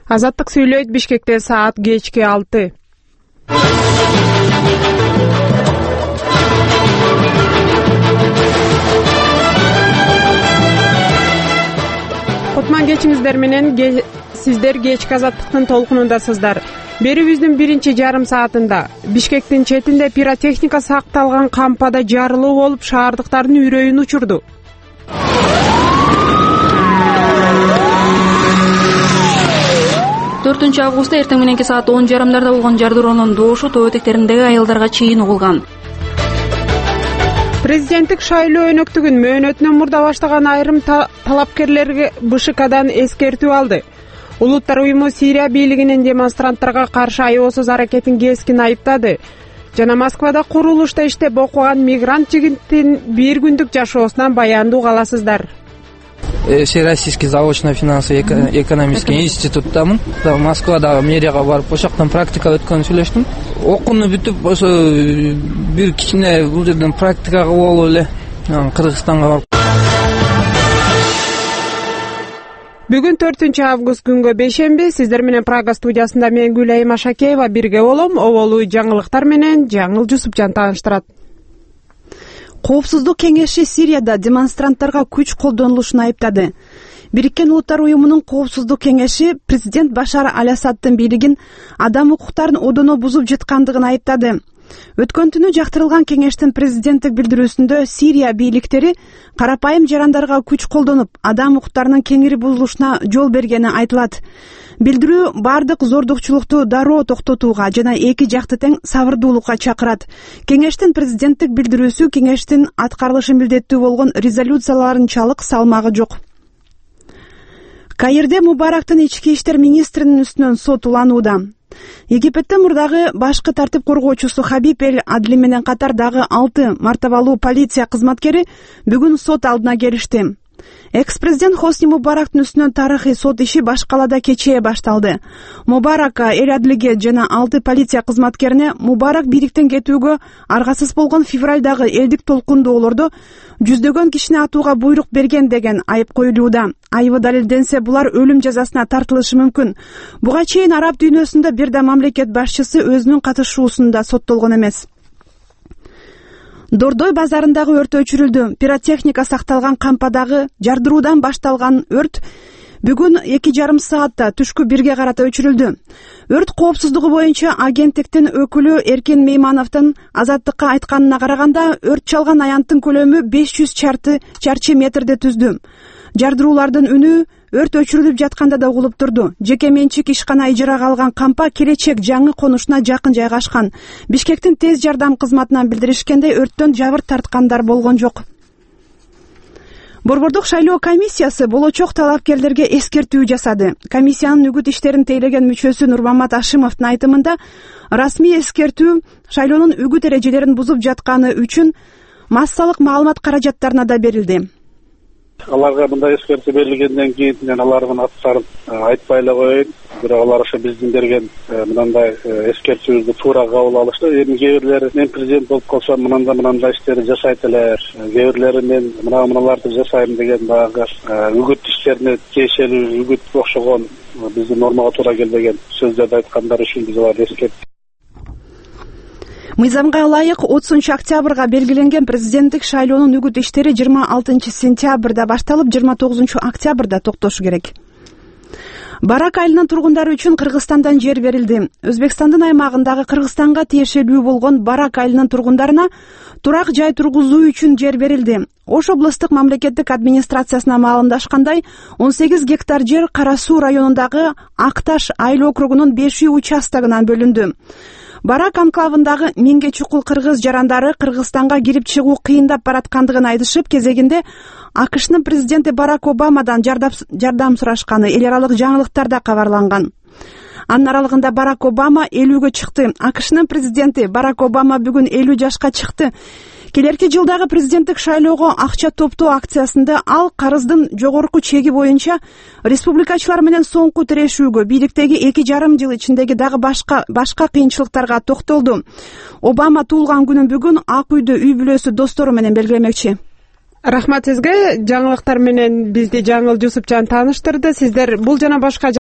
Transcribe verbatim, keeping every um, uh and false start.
Азаттык сүйлөйт. Бишкекте саат кечки алты. Кутман кечиңиздер менен сиздер кечки азаттыктын толкунундасыздар. Берүүбүздүн биринчи жарым саатында Бишкектин четинде пиротехника сакталган кампада жарылуу болуп, шаардыктардын үрөйүн учурду. төртүнчү августта эртең мененки саат он жарымдарда болгон жардыроонун доошу тоо этектериндеги айылдарга чейин угулган. Президенттик шайлоо өнөктүгүн мөөнөтүнөн мурда баштаган айрым талапкерлерге БШКдан эскертүү алды. Улуттар уюму Сирия бийлигинин демонстранттарга каршы аябасыз аракетин кескин айыптады. Жана Москвада курулушта иштеп окуган мигрант жигиттин бир күндүк жашоосунан баяндуу каласыздар. Всероссийский заочно-финансовый экономический институттамын. Москвада мэрияга барып, ошоктон практика өткөнү сүйлөштүм. Окууну бүтүп, ошо бир кичине бул жерден практикага болуп эле Кыргызстанга барып. Бүгүн төртүнчү август күнгө бейшемби. Сиздер менен Прага студиясында мен Гүлайым Ашакеева бирге болом. Оболуу жаңылыктар менен Жаңыл Жусупжан тааныштырат. Коопсуздук кеңеши Сирияда демонстранттарга күч колдонулушун айыптады. Бириккен Улуттар уюмунун Коопсуздук кеңеши президент Башар Аль-Асаддын бийлигин адам укуктарын одоно бузуп жаткандыгын айыптады. Өткөн түнү жактырылган кеңештин президенттик билдирүүсүндө Сирия бийликтери карапайым жарандарга күч колдонуп, адам укуктарынын кеңири бузулушуна жол бергени айтылат. Билдирүү бардык зордукчулукту дароо токтотууга жана эки жакты тең сабырдуулукка чакырат. Кеңештин президенттик билдирүүсү кеңештин аткарылышы милдеттүү болгон резолюцияларынчалык салмагы жок. Каирде Мубарактын ички иштер министринин үстүнөн сот уланууда. Египеттин мурдагы башкы тартип коргоочусу Хабиб эль Адли менен катар дагы алты мартабалуу полиция кызматкери бүгүн сот алдына келишти. Экс-президент Хосни Мубарактын үстүнөн тарыхый сот иши баш калаада кечээ башталды. Мубарак эль Адлиге жана алты полиция кызматкерине Мубарак бийликтен кетүүгө аргасыз болгон февралдагы элдик толкундоолордо жүздөгөн кишини атууга буйрук берген деген айып коюлууда. Айыбы далилденсе, булар өлүм жазасына тартылышы мүмкүн. Буга чейин араб дүйнөсүндө бир да мамлекет башчысы өзүнүн катышуусунда соттолгон эмес. Дордой базарындагы өрт өчүрүлдү. Пиротехника сакталган кампадагы жардыруудан башталган өрт бүгүн эки жарым саатта түшкү бирге карата өчүрүлдү. Өрт коопсуздугу боюнча агенттиктин өкүлү Эркен Меймановдун Азаттыкка айтканына караганда, өрт чалган аянттын көлөмү беш жүз чарчы метрди түздү. Жардыруулардын үнү өрт өчүрүлүп жатканда да угулуп турду. Жеке менчик ишкана ижарага алган кампа келечек жаңы конушуна жакын жайгашкан. Бишкектин тез жардам кызматынан билдиришкендей, өрттөн жабыр тарткандар болгон жок. Борбордук шайлоо комиссиясы болочок талапкерлерге эскертүү жасады. Комиссиянын үгүт иштерин тейлеген мүчөсү Нурмамат Ашимовдун айтымында, расмий эскертүү шайлоонун үгүт эрежелерин бузуп жатканы үчүн массалык маалымат каражаттарына да берилди. Аларга мындай эскертүү берилгенден кийин мен алардын аттарын айтпай эле коеюн. Бирок алар ошо биздин берген мындай эскертүүбүздү туура кабыл алышты. Эми кээ бирлери мен президент болуп калсам мындай мындай иштерди жашайт эле, кээ бирлери мен мына мыналарды жасайм деген дагы үгүт иштерине тиешелүү үгүт окшогон биздин нормага туура келбеген сөздөрдү айткандар үчүн биз аларды эскерттик. Мыйзамга ылайык отузунчу октябрга белгиленген президенттик шайлоонун үгүт иштери жыйырма алтынчы сентябрда башталып, жыйырма тогузунчу октябрда токтошу керек. Барак айылынын тургундары үчүн Кыргызстандан жер берилди. Өзбекстандын аймагындагы Кыргызстанга тиешелүү болгон Барак айылынын тургундарына турак жай тургузуу үчүн жер берилди. Ош облустук мамлекеттик администрациясына маалымдашкандай, он сегиз гектар жер Кара Суу районундагы Акташ айыл округунун беш үй участогунан бөлүндү. Барак анклавындагы миңге чукул кыргыз жарандары Кыргызстанга кирип чыгуу кыйындап бараткандыгын айтышып, кезегинде АКШнын президенти Барак Обамадан жардам сурашканы эл аралык жаңылыктарда кабарланган. Анын аралыгында Барак Обама элүүгө чыкты. АКШнын президенти Барак Обама бүгүн элүү жашка чыкты. Келерки жылдагы президенттик шайлоого акча топтоо акциясында ал карыздын жогорку чеги боюнча республикачылар менен соңку тирешүүгө, бийликтеги эки жарым жыл ичиндеги дагы башка башка кыйынчылыктарга токтолду. Обама туулган күнүн бүгүн Ак үйдө үй бүлөсү достору менен белгилемекчи. Рахмат сизге. Жаңылыктар менен бизди Жаңыл Жусупжан тааныштырды. Сиздер бул жана башка